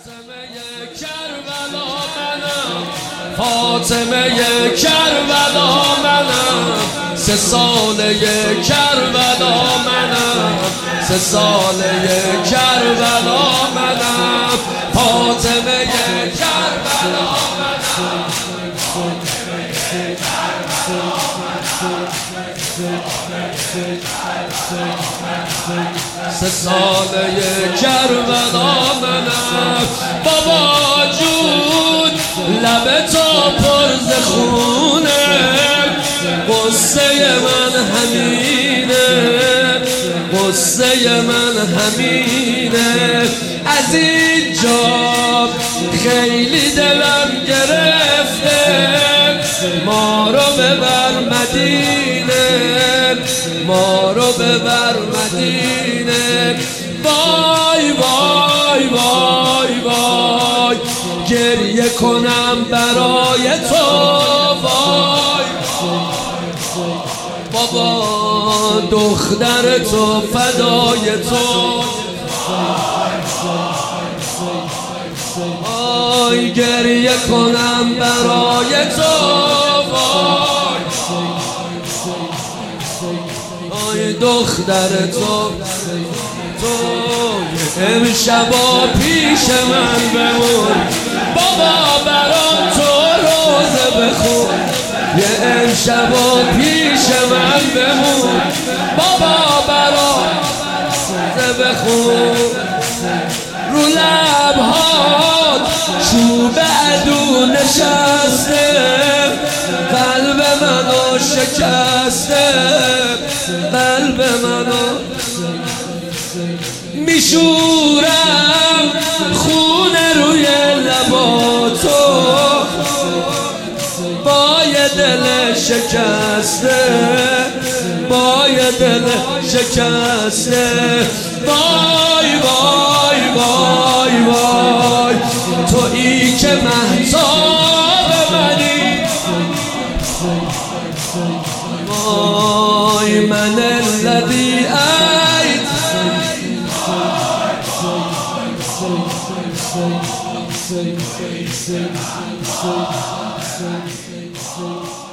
فاطمه کربلا منم، فاطمه کربلا منم، 3 ساله کربلا منم، 3 ساله کربلا منم، فاطمه کربلا منم، 3 ساله کربلا منم. بابا جون لب تا پر ز خونه، قصه من همینه، قصه من همینه. از اینجا خیلی دلم گرفته، ما رو ببر مدینه، ما رو ببر مدینه. وای وای وای وای گریه کنم برای تو، وای بابا دختر تو فدای تو، وای گریه کنم برای تو، وای دختر تو. امشبا پیش من بمون بابا، برام تو روزه بخون. یه امشبا پیش من بمون بابا، برام روزه بخون. رو لبهات چوب عدو نشسته، قلب منو شکسته، قلب منو میشورم خونه روی لباتو، با یه دل شکسته، با یه دل شکسته. وای وای وای وای تویی که مهتاب منی، وای من الذی ait